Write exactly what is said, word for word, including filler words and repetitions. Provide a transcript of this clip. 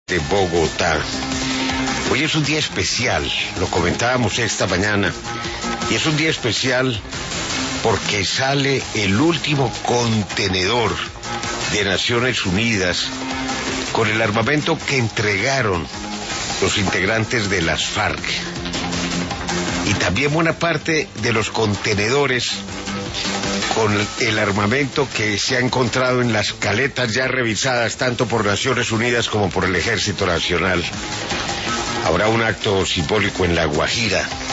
de Bogotá. Hoy es un día especial, lo comentábamos esta mañana, y es un día especial porque sale el último contenedor de Naciones Unidas con el armamento que entregaron los integrantes de las FARC. Y también buena parte de los contenedores con el armamento que se ha encontrado en las caletas ya revisadas tanto por Naciones Unidas como por el Ejército Nacional. Habrá un acto simbólico en La Guajira